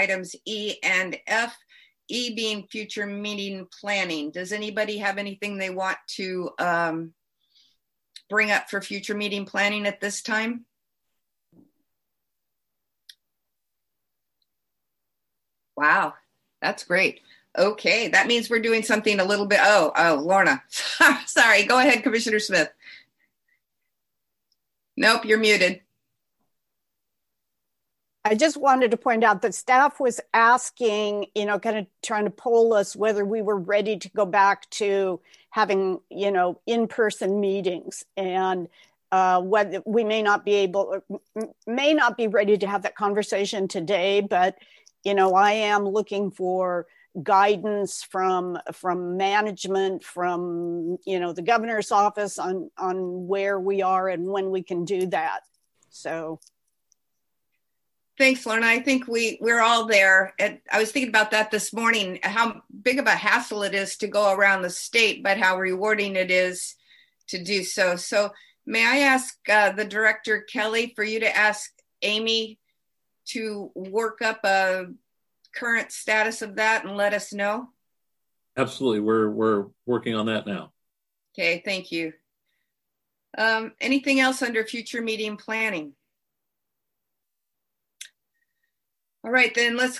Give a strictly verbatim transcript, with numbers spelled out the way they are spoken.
items E and F, E being future meeting planning. Does anybody have anything they want to um, bring up for future meeting planning at this time? Wow, that's great. Okay, that means we're doing something a little bit, oh, oh, Lorna. Sorry, go ahead, Commissioner Smith. Nope, you're muted. I just wanted to point out that staff was asking, you know, kind of trying to poll us whether we were ready to go back to having, you know, in-person meetings, and uh, whether we may not be able, may not be ready to have that conversation today, but, you know, I am looking for guidance from from management, from, you know, the governor's office on on where we are and when we can do that. So. Thanks, Lorna. I think we, we're all there. And I was thinking about that this morning, how big of a hassle it is to go around the state, but how rewarding it is to do so. So may I ask uh, the director, Kelly, for you to ask Amy to work up a current status of that and let us know? Absolutely. We're, we're working on that now. Okay, thank you. Um, anything else under future meeting planning? All right, then let's